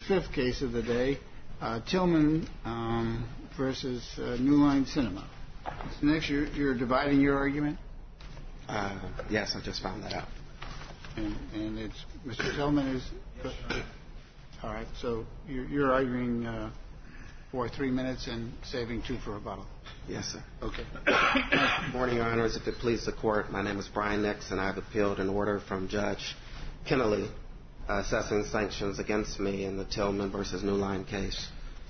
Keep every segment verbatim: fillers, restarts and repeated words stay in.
fifth case of the day, uh, Tillman um, versus uh, New Line Cinema. So next, you're, you're dividing your argument? Uh, yes, I just found that out. And, and it's Mister Tillman is... Uh, all right, so you're, you're arguing uh, for three minutes and saving two for rebuttal. Yes, sir. Okay. Good morning, Your Honors. If it pleases the Court, my name is Brian Nix, and I have appealed an order from Judge Kennelly uh, assessing sanctions against me in the Tillman versus New Line case.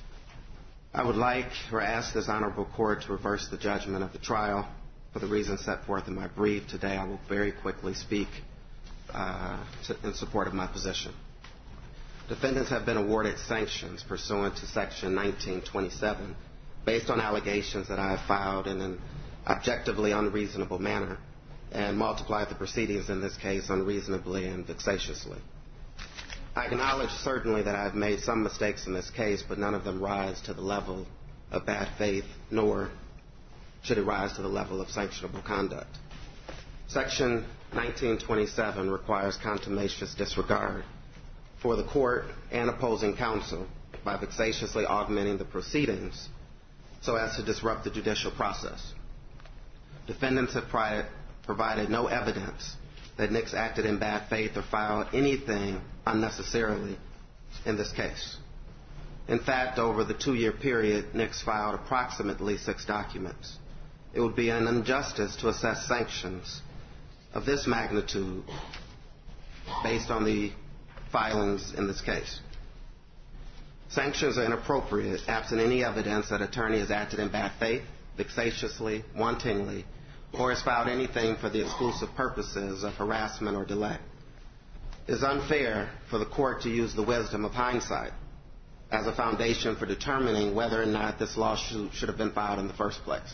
I would like or ask this Honorable Court to reverse the judgment of the trial for the reasons set forth in my brief. Today I will very quickly speak uh, to, in support of my position. Defendants have been awarded sanctions pursuant to Section nineteen twenty-seven based on allegations that I have filed in an objectively unreasonable manner and multiplied the proceedings in this case unreasonably and vexatiously. I acknowledge certainly that I have made some mistakes in this case, but none of them rise to the level of bad faith, nor should it rise to the level of sanctionable conduct. Section nineteen twenty-seven requires contumacious disregard for the court and opposing counsel by vexatiously augmenting the proceedings so as to disrupt the judicial process. Defendants have pri- provided no evidence that Nix acted in bad faith or filed anything unnecessarily in this case. In fact, over the two-year period, Nix filed approximately six documents. It would be an injustice to assess sanctions of this magnitude based on the filings in this case. Sanctions are inappropriate absent any evidence that attorney has acted in bad faith, vexatiously, wantonly, or has filed anything for the exclusive purposes of harassment or delay. It is unfair for the court to use the wisdom of hindsight as a foundation for determining whether or not this lawsuit should have been filed in the first place.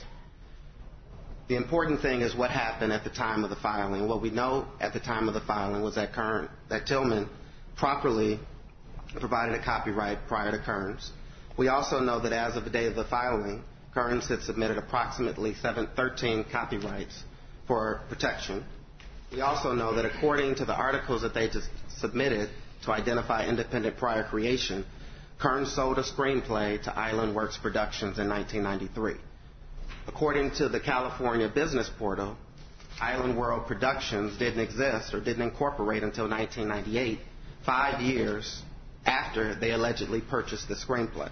The important thing is what happened at the time of the filing. What we know at the time of the filing was that, Kern, that Tillman properly provided a copyright prior to Kearns. We also know that as of the day of the filing, Kearns had submitted approximately seven, thirteen copyrights for protection. We also know that according to the articles that they just submitted to identify independent prior creation, Kearns sold a screenplay to Island Works Productions in nineteen ninety-three. According to the California Business Portal, Island World Productions didn't exist or didn't incorporate until nineteen ninety-eight, five years after they allegedly purchased the screenplay.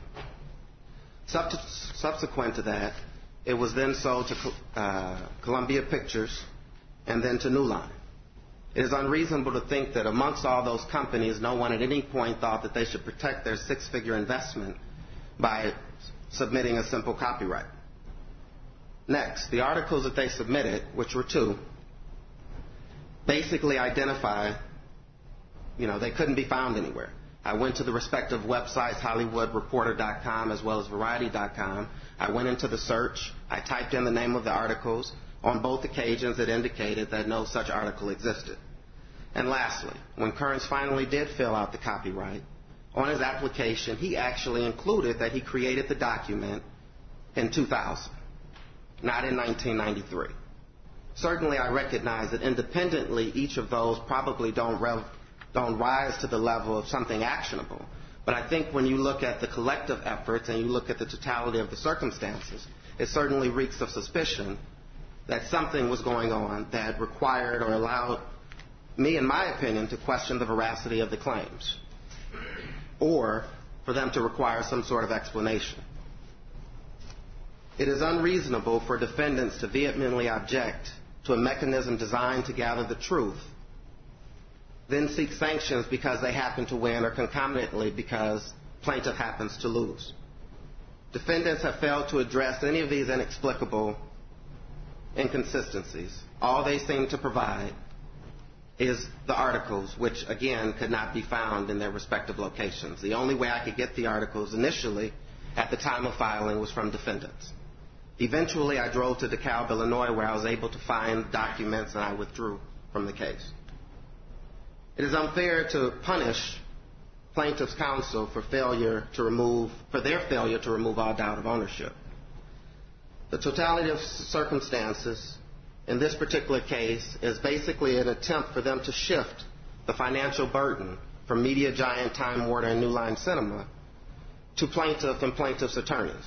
Subsequent to that, it was then sold to uh, Columbia Pictures and then to New Line. It is unreasonable to think that amongst all those companies, no one at any point thought that they should protect their six-figure investment by submitting a simple copyright. Next, the articles that they submitted, which were two, basically identify, you know, they couldn't be found anywhere. I went to the respective websites, Hollywood Reporter dot com as well as Variety dot com. I went into the search. I typed in the name of the articles. On both occasions, it indicated that no such article existed. And lastly, when Kearns finally did fill out the copyright, on his application, he actually included that he created the document in two thousand, not in nineteen ninety-three. Certainly, I recognize that independently, each of those probably don't rev- don't rise to the level of something actionable. But I think when you look at the collective efforts and you look at the totality of the circumstances, it certainly reeks of suspicion that something was going on that required or allowed me, in my opinion, to question the veracity of the claims, or for them to require some sort of explanation. It is unreasonable for defendants to vehemently object to a mechanism designed to gather the truth, then seek sanctions because they happen to win or concomitantly because plaintiff happens to lose. Defendants have failed to address any of these inexplicable inconsistencies. All they seem to provide is the articles, which, again, could not be found in their respective locations. The only way I could get the articles initially at the time of filing was from defendants. Eventually, I drove to DeKalb, Illinois, where I was able to find documents, and I withdrew from the case. It is unfair to punish plaintiff's counsel for failure to remove, for their failure to remove all doubt of ownership. The totality of circumstances in this particular case is basically an attempt for them to shift the financial burden from media giant Time Warner and New Line Cinema to plaintiff and plaintiff's attorneys.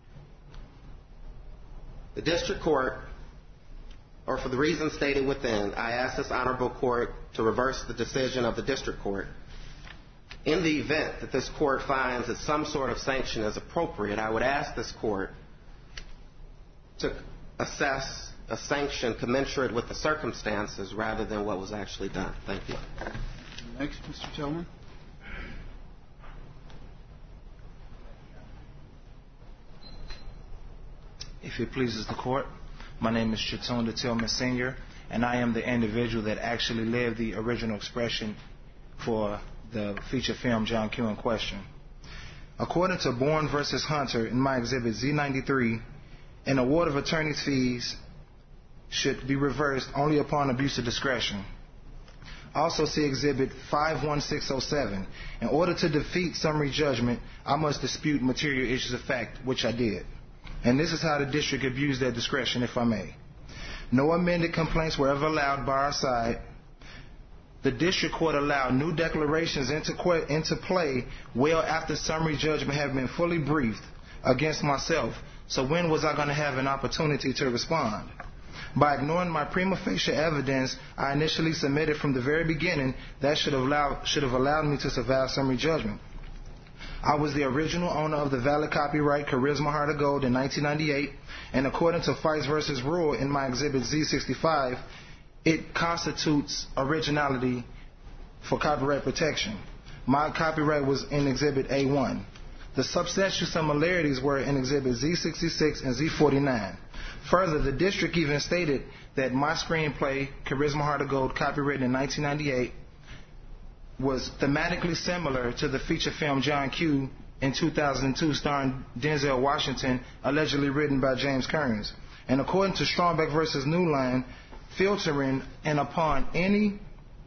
The district court, or for the reasons stated within, I ask this honorable court to reverse the decision of the district court. In the event that this court finds that some sort of sanction is appropriate, I would ask this court to assess a sanction commensurate with the circumstances rather than what was actually done. Thank you. Next, Mister Tillman. If it pleases the court, my name is Chatonda Tillman Senior, and I am the individual that actually lived the original expression for the feature film John Q in question. According to Bourne versus Hunter in my exhibit Z ninety-three, an award of attorney's fees should be reversed only upon abuse of discretion. Also see exhibit five one six oh seven. In order to defeat summary judgment, I must dispute material issues of fact, which I did. And this is how the district abused their discretion, if I may. No amended complaints were ever allowed by our side. The district court allowed new declarations into, que- into play well after summary judgment had been fully briefed against myself. So when was I going to have an opportunity to respond? By ignoring my prima facie evidence I initially submitted from the very beginning, that should have allowed, should have allowed me to survive summary judgment. I was the original owner of the valid copyright Charisma Heart of Gold in nineteen ninety-eight, and according to Fights versus Rule in my exhibit Z sixty-five, it constitutes originality for copyright protection. My copyright was in exhibit A one. The substantial similarities were in exhibit Z sixty-six and Z forty-nine. Further, the district even stated that my screenplay, Charisma Heart of Gold, copyrighted in nineteen ninety-eight, was thematically similar to the feature film John Q in two thousand two starring Denzel Washington, allegedly written by James Kearns. And according to Strombeck versus New Line, filtering in upon any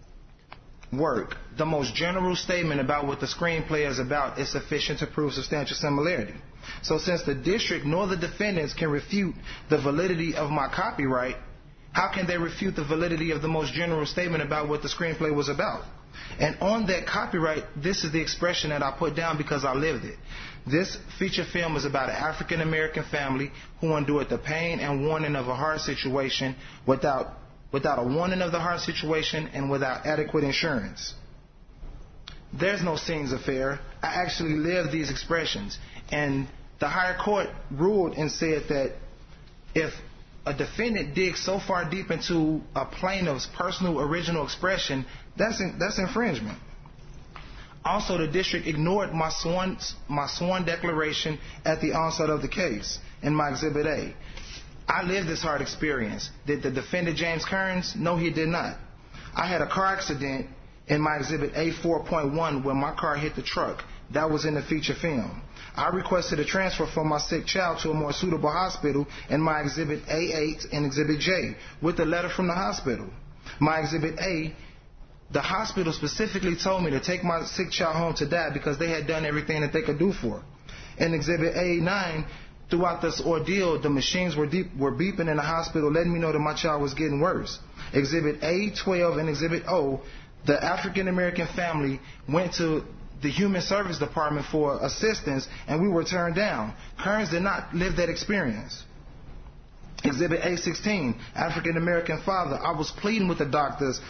work, the most general statement about what the screenplay is about is sufficient to prove substantial similarity. So since the district nor the defendants can refute the validity of my copyright, how can they refute the validity of the most general statement about what the screenplay was about? And on that copyright, this is the expression that I put down because I lived it. This feature film is about an African American family who endured the pain and warning of a heart situation without without a warning of the heart situation and without adequate insurance. There's no scenes affair. I actually lived these expressions. And the higher court ruled and said that if a defendant digs so far deep into a plaintiff's personal original expression, that's in, that's infringement. Also, the district ignored my sworn, my sworn declaration at the onset of the case in my Exhibit A. I lived this hard experience. Did the defendant James Kearns? No, he did not. I had a car accident in my Exhibit A four point one when my car hit the truck. That was in the feature film. I requested a transfer for my sick child to a more suitable hospital in my Exhibit A eight and Exhibit J with a letter from the hospital. My Exhibit A, the hospital specifically told me to take my sick child home to die because they had done everything that they could do for her. In Exhibit A nine, throughout this ordeal, the machines were, deep, were beeping in the hospital, letting me know that my child was getting worse. Exhibit A twelve and Exhibit O, the African American family went to the Human Service Department for assistance, and we were turned down. Kearns did not live that experience. Exhibit A sixteen, African American father. I was pleading with the doctors.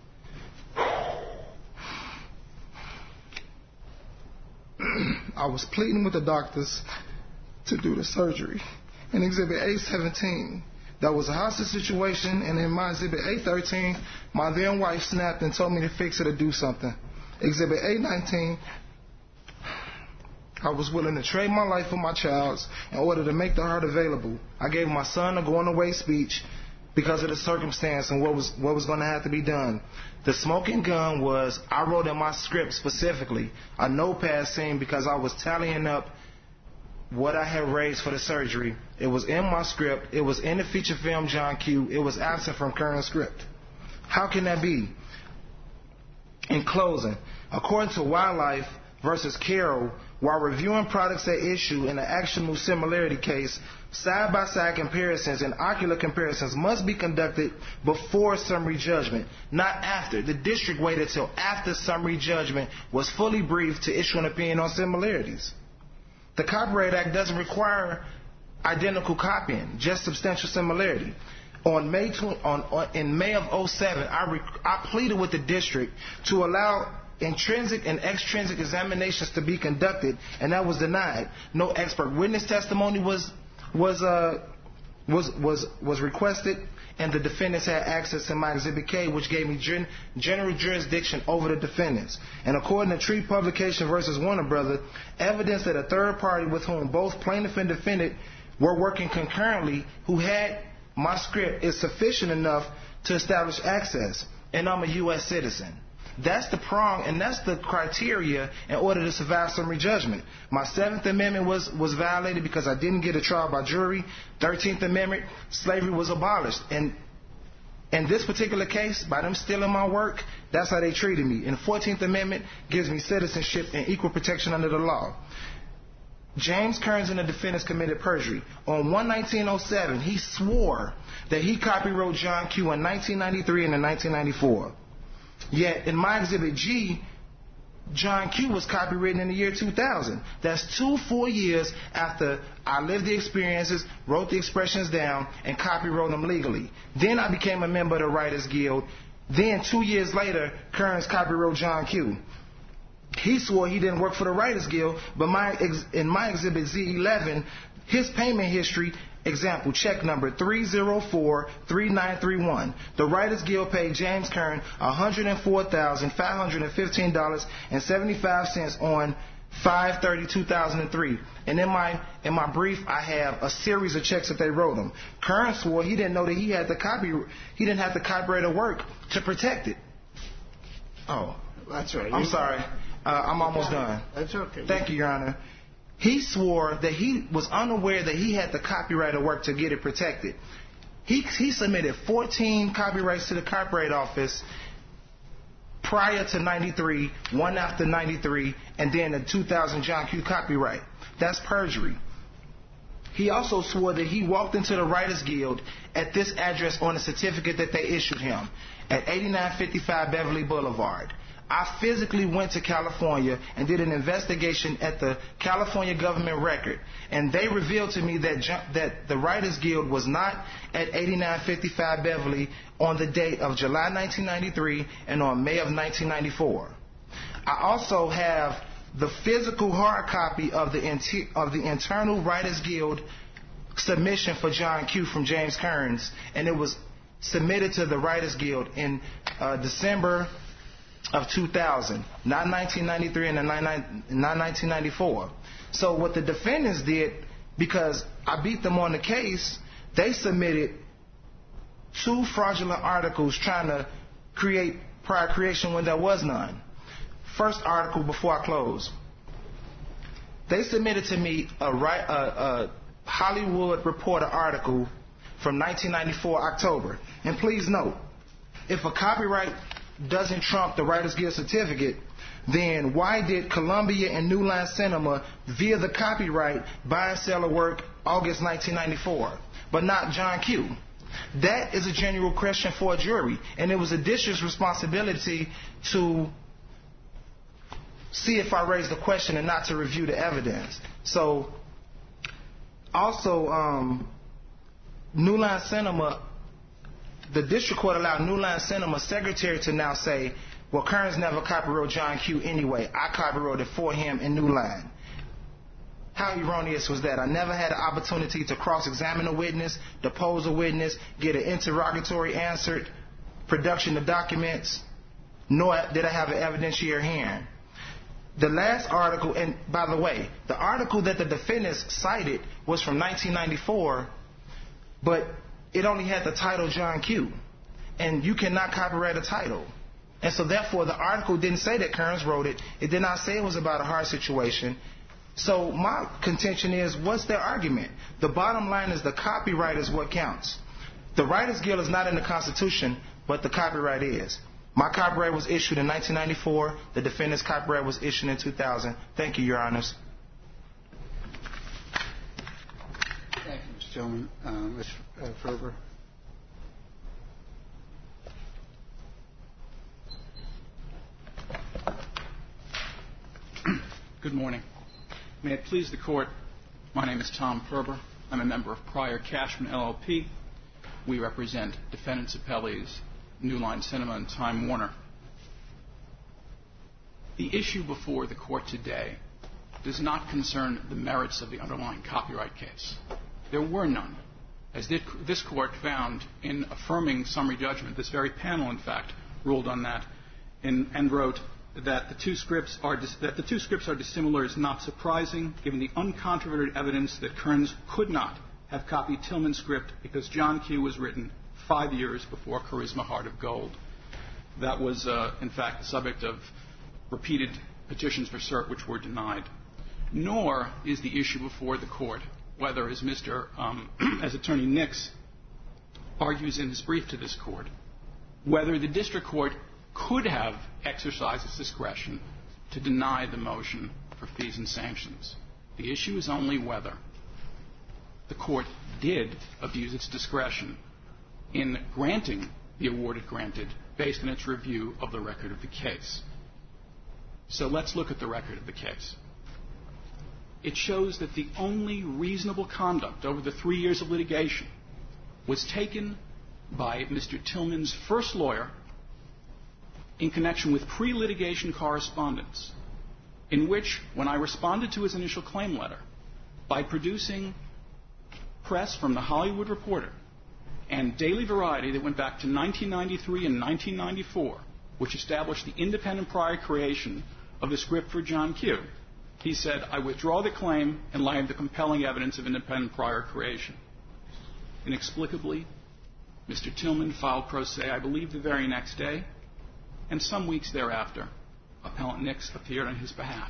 I was pleading with the doctors to do the surgery. In Exhibit A seventeen, that was a hostage situation, and in my Exhibit A thirteen, my then wife snapped and told me to fix it or do something. Exhibit A nineteen, I was willing to trade my life for my child's in order to make the heart available. I gave my son a going away speech because of the circumstance and what was what was going to have to be done. The smoking gun was, I wrote in my script specifically, a notepad scene because I was tallying up what I had raised for the surgery. It was in my script. It was in the feature film John Q. It was absent from Kearns' script. How can that be? In closing, according to Wildlife, versus Carroll, while reviewing products at issue in an actionable similarity case, side-by-side comparisons and ocular comparisons must be conducted before summary judgment, not after. The district waited till after summary judgment was fully briefed to issue an opinion on similarities. The Copyright Act doesn't require identical copying, just substantial similarity. On May tw- on, on, in May of oh seven, I, rec- I pleaded with the district to allow intrinsic and extrinsic examinations to be conducted, and that was denied. No expert witness testimony was was uh, was was was requested, and the defendants had access to my Exhibit K, which gave me gen- general jurisdiction over the defendants. And according to Tree Publication versus Warner Brothers, evidence that a third party with whom both plaintiff and defendant were working concurrently, who had my script, is sufficient enough to establish access, and I'm a U S citizen. That's the prong, and that's the criteria in order to survive summary judgment. My Seventh Amendment was, was violated because I didn't get a trial by jury. Thirteenth Amendment, slavery was abolished. And in this particular case, by them stealing my work, that's how they treated me. And the Fourteenth Amendment gives me citizenship and equal protection under the law. James Kearns and the defendants committed perjury. On one nineteen oh seven, he swore that he copywrote John Q in nineteen ninety-three and in nineteen ninety-four. Yet, in my Exhibit G, John Q was copywritten in the year two thousand. That's two full years after I lived the experiences, wrote the expressions down, and copywrote them legally. Then I became a member of the Writers Guild. Then, two years later, Kearns copywrote John Q. He swore he didn't work for the Writers Guild, but my ex- in my Exhibit Z eleven, his payment history, example, check number three zero four three nine three one. The Writers Guild paid James Kern one hundred four thousand five hundred fifteen dollars and seventy-five cents on five thirty two thousand three. And in my in my brief, I have a series of checks that they wrote him. Kern swore he didn't know that he had the copy he didn't have the copyrighted work to protect it. Oh, That's right. I'm You- sorry. Uh, I'm almost done. That's okay. Thank you, Your Honor. He swore that he was unaware that he had the copyrighted work to get it protected. He, he submitted fourteen copyrights to the Copyright Office prior to ninety-three, one after ninety-three, and then the two thousand John Q copyright. That's perjury. He also swore that he walked into the Writers Guild at this address on a certificate that they issued him at eighty-nine fifty-five Beverly Boulevard. I physically went to California and did an investigation at the California government record, and they revealed to me that ju- that the Writers Guild was not at eighty-nine fifty-five Beverly on the date of July nineteen ninety-three and on May of nineteen ninety-four. I also have the physical hard copy of the inter- of the internal Writers Guild submission for John Q from James Kearns, and it was submitted to the Writers Guild in uh, December of two thousand, not nineteen ninety-three and not nineteen ninety-four. So what the defendants did, because I beat them on the case, they submitted two fraudulent articles trying to create prior creation when there was none. First article before I close. They submitted to me a, a, a Hollywood Reporter article from nineteen ninety-four October. And please note, if a copyright doesn't trump the Writers Guild certificate, then why did Columbia and New Line Cinema, via the copyright, buy and sell a work August nineteen ninety-four, but not John Q? That is a genuine question for a jury, and it was the district's responsibility to see if I raised the question and not to review the evidence. So, also, um, New Line Cinema, the district court allowed New Line Cinema secretary to now say, well, Kearns never copywrote John Q anyway. I copywrote it for him in New Line. How erroneous was that? I never had an opportunity to cross-examine a witness, depose a witness, get an interrogatory answered, production of documents, nor did I have an evidentiary hearing. The last article, and by the way, the article that the defendants cited was from nineteen ninety-four, but it only had the title John Q. And you cannot copyright a title. And so therefore, the article didn't say that Kearns wrote it. It did not say it was about a hard situation. So my contention is, what's their argument? The bottom line is the copyright is what counts. The Writers Guild is not in the Constitution, but the copyright is. My copyright was issued in nineteen ninety-four. The defendant's copyright was issued in two thousand. Thank you, Your Honors. Thank you, Mister Tillman. Uh, Miz Ferber. Good morning. May it please the Court, my name is Tom Ferber. I'm a member of Pryor Cashman, L L P. We represent defendants' appellees, New Line Cinema and Time Warner. The issue before the Court today does not concern the merits of the underlying copyright case. There were none. As this Court found in affirming summary judgment, this very panel, in fact, ruled on that in, and wrote that the two scripts are dis- that the two scripts are dissimilar is not surprising, given the uncontroverted evidence that Kearns could not have copied Tillman's script because John Q was written five years before Charisma Heart of Gold. That was, uh, in fact, the subject of repeated petitions for cert which were denied. Nor is the issue before the Court whether, as Mister Um, as Attorney Nix argues in his brief to this Court, whether the district court could have exercised its discretion to deny the motion for fees and sanctions. The issue is only whether the Court did abuse its discretion in granting the award it granted based on its review of the record of the case. So let's look at the record of the case. It shows that the only reasonable conduct over the three years of litigation was taken by Mister Tillman's first lawyer in connection with pre-litigation correspondence, in which, when I responded to his initial claim letter, by producing press from the Hollywood Reporter and Daily Variety that went back to nineteen ninety-three and nineteen ninety-four, which established the independent prior creation of the script for John Q, he said, I withdraw the claim in light of the compelling evidence of independent prior creation. Inexplicably, Mister Tillman filed pro se, I believe, the very next day, and some weeks thereafter, Appellant Nix appeared on his behalf.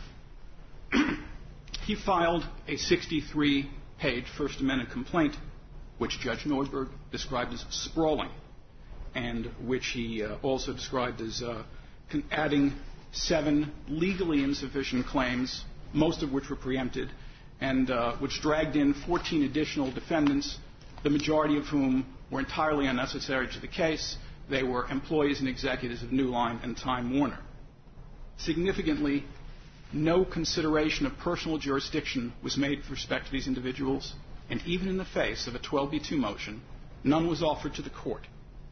He filed a sixty-three page First Amendment complaint, which Judge Nordberg described as sprawling, and which he uh, also described as uh, adding seven legally insufficient claims, most of which were preempted, and uh, which dragged in fourteen additional defendants, the majority of whom were entirely unnecessary to the case. They were employees and executives of New Line and Time Warner. Significantly, no consideration of personal jurisdiction was made with respect to these individuals, and even in the face of a twelve B two motion, none was offered to the Court.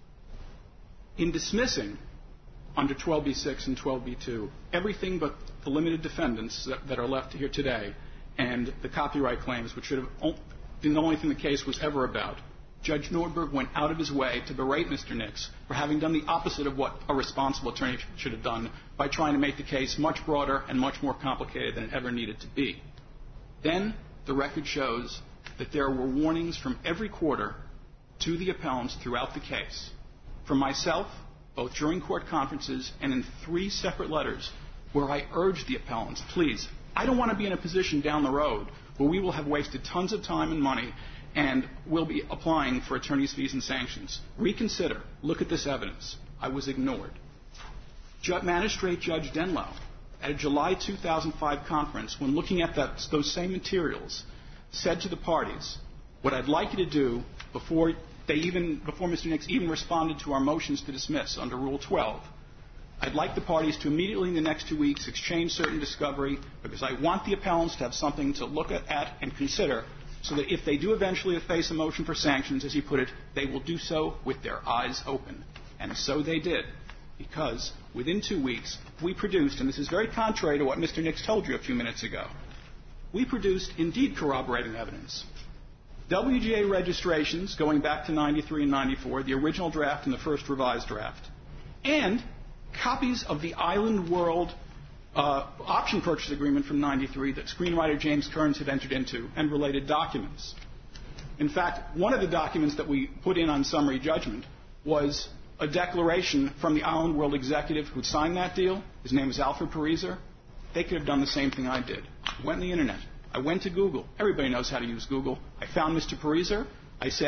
In dismissing, under twelve B six and twelve B two, everything but the limited defendants that, that are left here today and the copyright claims, which should have been the only thing the case was ever about, Judge Nordberg went out of his way to berate Mister Nix for having done the opposite of what a responsible attorney should have done by trying to make the case much broader and much more complicated than it ever needed to be. Then the record shows that there were warnings from every quarter to the appellants throughout the case. From myself, both during court conferences and in three separate letters, where I urged the appellants, please, I don't want to be in a position down the road where we will have wasted tons of time and money and will be applying for attorneys' fees and sanctions. Reconsider. Look at this evidence. I was ignored. Judge, Magistrate Judge Denlow, at a July two thousand five conference, when looking at that, those same materials, said to the parties, what I'd like you to do before they even, before Mister Nix even responded to our motions to dismiss under Rule twelve, I'd like the parties to immediately in the next two weeks exchange certain discovery because I want the appellants to have something to look at, at and consider so that if they do eventually face a motion for sanctions, as he put it, they will do so with their eyes open. And so they did, because within two weeks, we produced, and this is very contrary to what Mister Nix told you a few minutes ago, we produced indeed corroborating evidence. W G A registrations going back to ninety-three and ninety-four, the original draft and the first revised draft, and copies of the Island World Uh, option purchase agreement from ninety-three that screenwriter James Kearns had entered into, and related documents. In fact, one of the documents that we put in on summary judgment was a declaration from the Island World executive who signed that deal. His name is Alfred Pariser. They could have done the same thing I did. I went on the Internet. I went to Google. Everybody knows how to use Google. I found Mister Pariser. I said,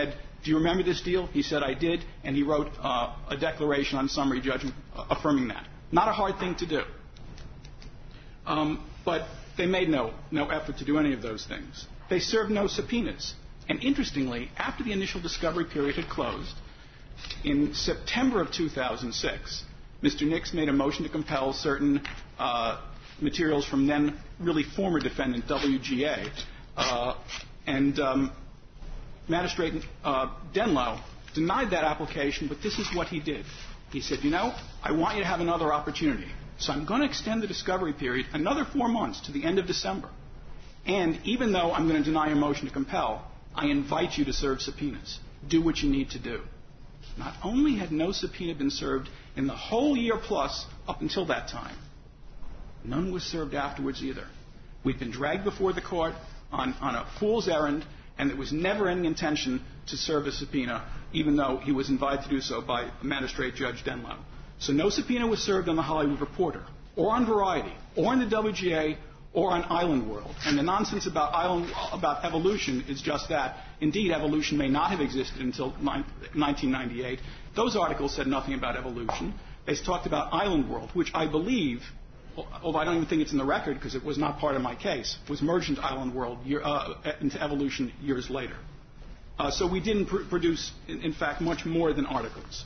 do you remember this deal? He said, I did, and he wrote uh, a declaration on summary judgment uh, affirming that. Not a hard thing to do. Um, but they made no, no effort to do any of those things. They served no subpoenas. And interestingly, after the initial discovery period had closed, in September of two thousand six, Mister Nix made a motion to compel certain uh, materials from then really former defendant W G A, uh, and um, Magistrate uh, Denlow denied that application, but this is what he did. He said, you know, I want you to have another opportunity, so I'm going to extend the discovery period another four months to the end of December. And even though I'm going to deny your motion to compel, I invite you to serve subpoenas. Do what you need to do. Not only had no subpoena been served in the whole year plus up until that time, none was served afterwards either. We'd been dragged before the court on, on a fool's errand, and there was never any intention to serve a subpoena, even though he was invited to do so by Magistrate Judge Denlow. So no subpoena was served on the Hollywood Reporter, or on Variety, or on the W G A, or on Island World. And the nonsense about, island, about evolution is just that. Indeed, evolution may not have existed until nineteen ninety-eight. Those articles said nothing about evolution. They talked about Island World, which I believe, although I don't even think it's in the record because it was not part of my case, was merged into Island World, year, uh, into evolution years later. Uh, so we didn't pr- produce, in, in fact, much more than articles.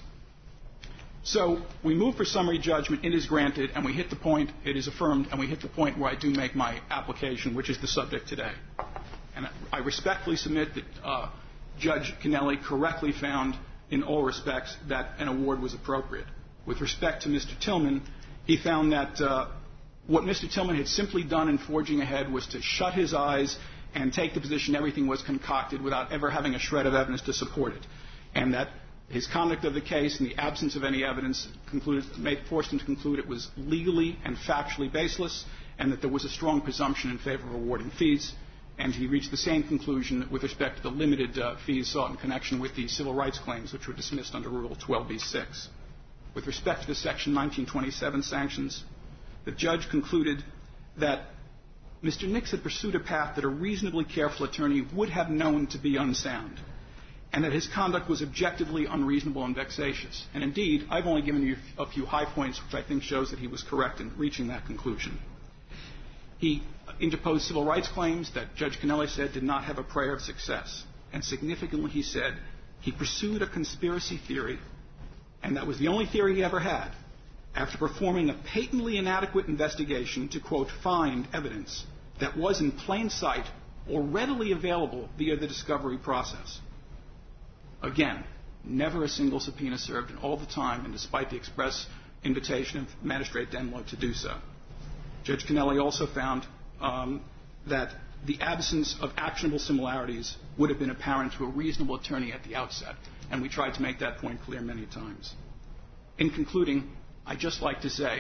So we move for summary judgment. It is granted, and we hit the point. It is affirmed, and we hit the point where I do make my application, which is the subject today. And I respectfully submit that uh, Judge Kennelly correctly found, in all respects, that an award was appropriate. With respect to Mister Tillman, he found that uh, what Mister Tillman had simply done in forging ahead was to shut his eyes and take the position everything was concocted without ever having a shred of evidence to support it, and that his conduct of the case, in the absence of any evidence, concluded, made, forced him to conclude it was legally and factually baseless, and that there was a strong presumption in favor of awarding fees. And he reached the same conclusion with respect to the limited uh, fees sought in connection with the civil rights claims, which were dismissed under Rule twelve B six. With respect to the Section nineteen twenty-seven sanctions, the judge concluded that Mister Nix had pursued a path that a reasonably careful attorney would have known to be unsound, and that his conduct was objectively unreasonable and vexatious. And indeed, I've only given you a few high points, which I think shows that he was correct in reaching that conclusion. He interposed civil rights claims that Judge Kennelly said did not have a prayer of success. And significantly, he said he pursued a conspiracy theory, and that was the only theory he ever had, after performing a patently inadequate investigation to, quote, find evidence that was in plain sight or readily available via the discovery process. Again, never a single subpoena served, and all the time, and despite the express invitation of Magistrate Denlow to do so. Judge Kennelly also found um, that the absence of actionable similarities would have been apparent to a reasonable attorney at the outset, and we tried to make that point clear many times. In concluding, I'd just like to say,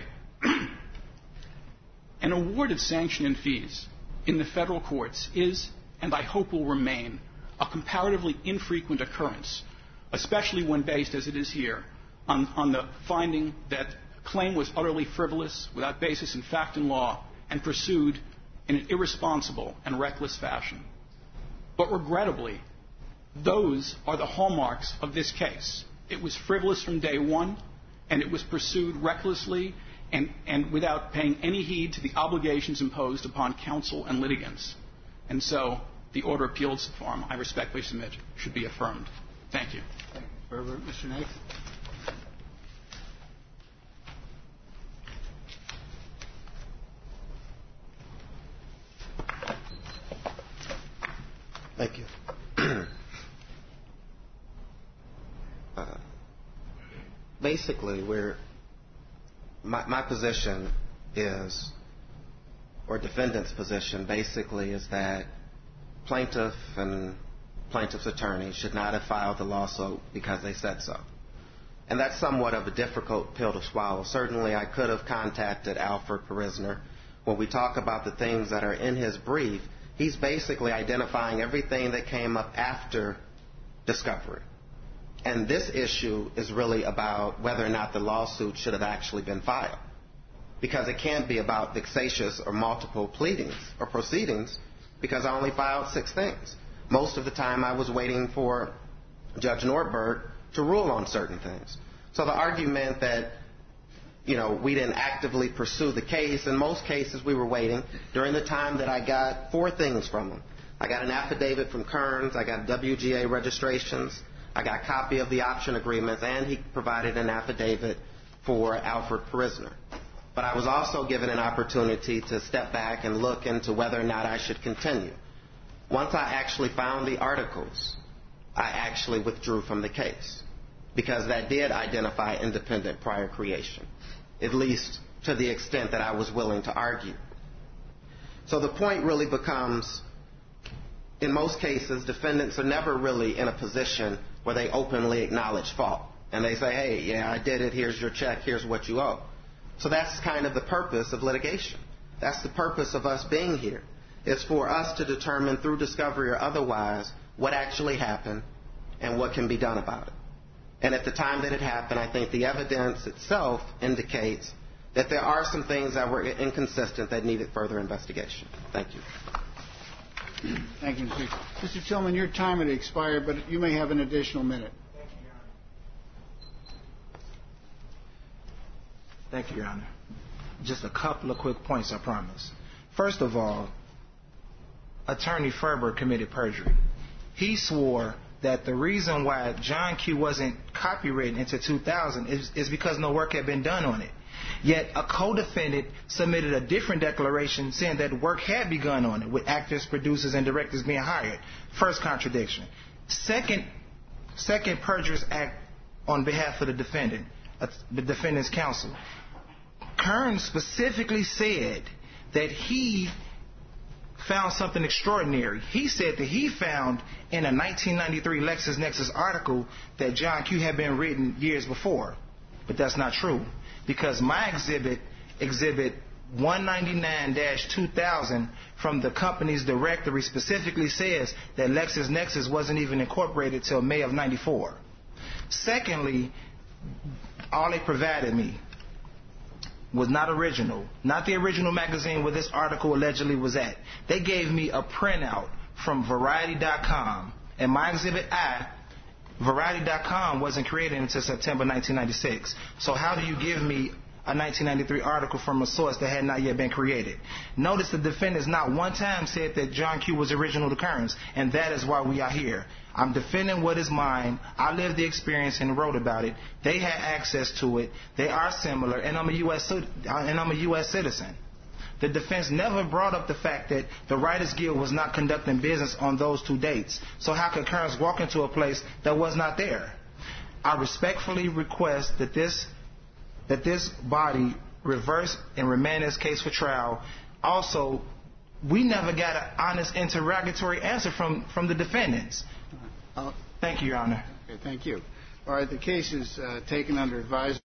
an award of sanction and fees in the federal courts is, and I hope will remain, a comparatively infrequent occurrence, especially when based, as it is here, on, on the finding that a claim was utterly frivolous, without basis in fact and law, and pursued in an irresponsible and reckless fashion. But regrettably, those are the hallmarks of this case. It was frivolous from day one, and it was pursued recklessly and, and without paying any heed to the obligations imposed upon counsel and litigants. And so the order of appeals form, I respectfully submit, should be affirmed. Thank you. Thank you, Berber. Mister Nix? Thank you. uh, basically, we're my, my position is, or defendant's position basically is that plaintiff and plaintiff's attorney should not have filed the lawsuit because they said so. And that's somewhat of a difficult pill to swallow. Certainly, I could have contacted Alfred Parisner. When we talk about the things that are in his brief, he's basically identifying everything that came up after discovery. And this issue is really about whether or not the lawsuit should have actually been filed. Because it can't be about vexatious or multiple pleadings or proceedings, because I only filed six things. Most of the time I was waiting for Judge Nordberg to rule on certain things. So the argument that, you know, we didn't actively pursue the case, in most cases we were waiting. During the time that I got four things from him. I got an affidavit from Kearns, I got W G A registrations, I got a copy of the option agreements, and he provided an affidavit for Alfred Prisner. But I was also given an opportunity to step back and look into whether or not I should continue. Once I actually found the articles, I actually withdrew from the case because that did identify independent prior creation, at least to the extent that I was willing to argue. So the point really becomes, in most cases, defendants are never really in a position where they openly acknowledge fault. And they say, hey, yeah, I did it, here's your check, here's what you owe. So that's kind of the purpose of litigation. That's the purpose of us being here. It's for us to determine through discovery or otherwise what actually happened and what can be done about it. And at the time that it happened, I think the evidence itself indicates that there are some things that were inconsistent that needed further investigation. Thank you. Thank you, Mister Mister Tillman, your time had expired, but you may have an additional minute. Thank you, Your Honor. Just a couple of quick points, I promise. First of all, Attorney Ferber committed perjury. He swore that the reason why John Q wasn't copywritten into two thousand is, is because no work had been done on it. Yet a co-defendant submitted a different declaration saying that work had begun on it, with actors, producers, and directors being hired. First contradiction. Second, second perjurous act on behalf of the defendant, uh, the defendant's counsel. Kearns specifically said that he found something extraordinary. He said that he found in a nineteen ninety-three LexisNexis article that John Q had been written years before. But that's not true, because my exhibit, exhibit one ninety-nine dash two thousand from the company's directory specifically says that LexisNexis wasn't even incorporated till May of ninety-four. Secondly, all they provided me was not original, not the original magazine where this article allegedly was at. They gave me a printout from Variety dot com, and my exhibit I, Variety dot com wasn't created until September nineteen ninety-six. So how do you give me a nineteen ninety-three article from a source that had not yet been created? Notice the defendants not one time said that John Q was original to Kearns, and that is why we are here. I'm defending what is mine. I lived the experience and wrote about it. They had access to it. They are similar, and I'm a U S and I'm a U S citizen. The defense never brought up the fact that the Writers Guild was not conducting business on those two dates. So how could Kearns walk into a place that was not there? I respectfully request that this that this body reverse and remand this case for trial. Also, we never got an honest interrogatory answer from, from the defendants. Thank you, Your Honor. Okay, thank you. All right, the case is uh, taken under advisement.